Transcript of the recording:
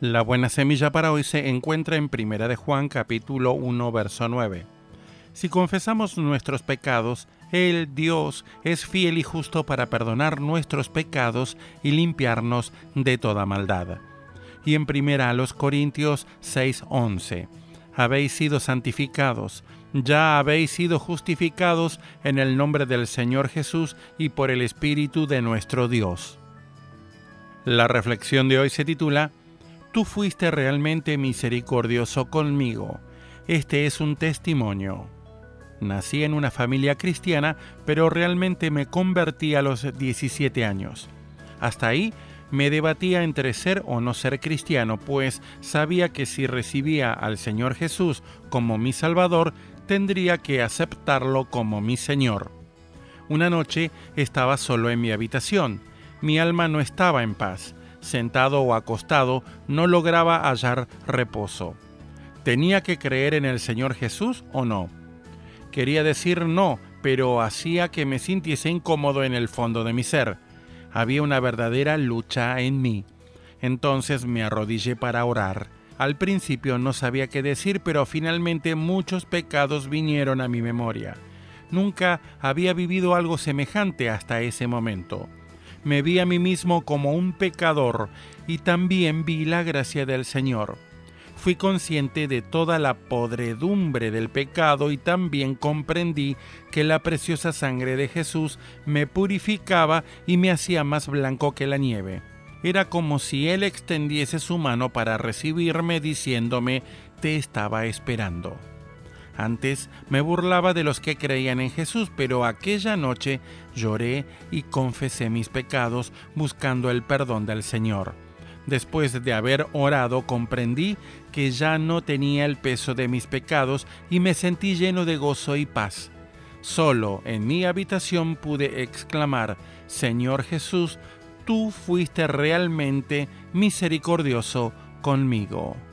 La buena semilla para hoy se encuentra en Primera de Juan, capítulo 1, verso 9. Si confesamos nuestros pecados, Él, Dios, es fiel y justo para perdonar nuestros pecados y limpiarnos de toda maldad. Y en Primera a los Corintios 6:11. Habéis sido santificados, ya habéis sido justificados en el nombre del Señor Jesús y por el Espíritu de nuestro Dios. La reflexión de hoy se titula Tú fuiste realmente misericordioso conmigo. Este es un testimonio. Nací en una familia cristiana, pero realmente me convertí a los 17 años. Hasta ahí me debatía entre ser o no ser cristiano, pues sabía que si recibía al Señor Jesús como mi Salvador, tendría que aceptarlo como mi Señor. Una noche estaba solo en mi habitación. Mi alma no estaba en paz. Sentado o acostado, no lograba hallar reposo. ¿Tenía que creer en el Señor Jesús o no? Quería decir no, pero hacía que me sintiese incómodo en el fondo de mi ser. Había una verdadera lucha en mí. Entonces me arrodillé para orar. Al principio no sabía qué decir, pero finalmente muchos pecados vinieron a mi memoria. Nunca había vivido algo semejante hasta ese momento. Me vi a mí mismo como un pecador y también vi la gracia del Señor. Fui consciente de toda la podredumbre del pecado y también comprendí que la preciosa sangre de Jesús me purificaba y me hacía más blanco que la nieve. Era como si Él extendiese su mano para recibirme diciéndome, te estaba esperando. Antes me burlaba de los que creían en Jesús, pero aquella noche lloré y confesé mis pecados buscando el perdón del Señor. Después de haber orado, comprendí que ya no tenía el peso de mis pecados y me sentí lleno de gozo y paz. Solo en mi habitación pude exclamar, Señor Jesús, tú fuiste realmente misericordioso conmigo.